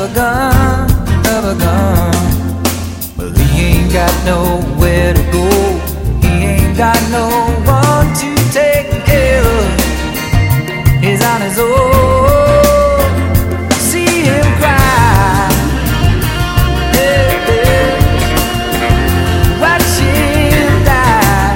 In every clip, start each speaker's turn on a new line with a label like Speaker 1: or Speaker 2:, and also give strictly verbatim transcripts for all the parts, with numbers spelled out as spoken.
Speaker 1: a gun, of a gun. Well, he ain't got nowhere to go. He ain't got no one to take care of. He's on his own. See him cry, yeah, yeah. Watch him die.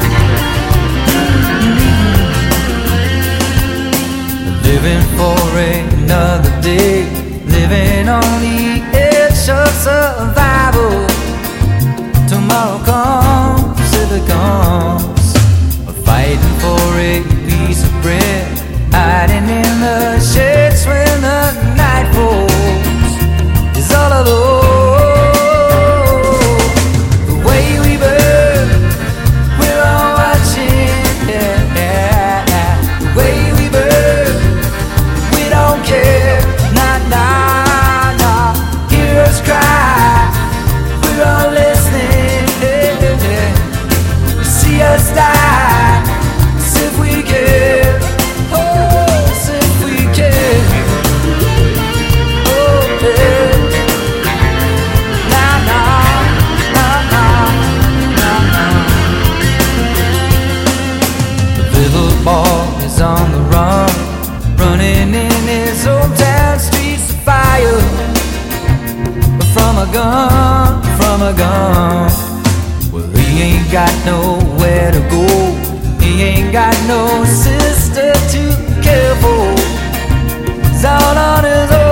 Speaker 1: Mm-hmm. Living for another day, living on the edge of survival. Tomorrow comes, if it comes, fighting for a piece of bread, hiding in the shades when the night falls. Is all alone. The way we burn, we're all watching, yeah, yeah. The way we burn, we don't care, nah, nah, nah. Hear us cry, we're all listening, yeah, yeah. See us die, as if we care, oh, as if we care, oh, yeah. Nah, nah, nah, nah, nah, nah. The little boy is on the run, running in his hometown streets of fire. From a gun, from a gun. Well, he ain't got nowhere to go. He ain't got no sister to care for. He's all on his own.